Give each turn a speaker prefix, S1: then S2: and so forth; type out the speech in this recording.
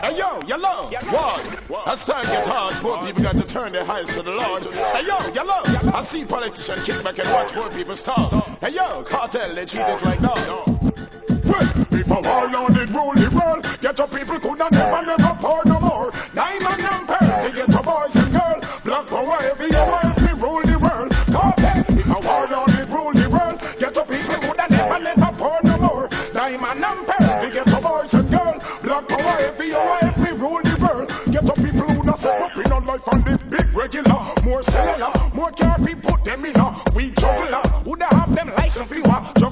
S1: Hey yo, yellow, what? As time gets hard, poor people got to turn their eyes to the Lord. Hey yo, yellow, I see politicians kick back and watch poor people starve. Hey yo, cartel, they treat us like dog. Well, if a warlord did rule the world, get your people could not never pour no more. Diamond and pearl, to get your boys and girls. Black power, every wife, we rule the world. Cartel, if a warlord did rule the world, get your people could not never pour no more. Diamond and pearl, to get your boys and girls. Black power, every wife, we rule the world. Get your people who not set up in on life and live big regular. More cellular, more car we put them in. We juggler, who da have them license fewer.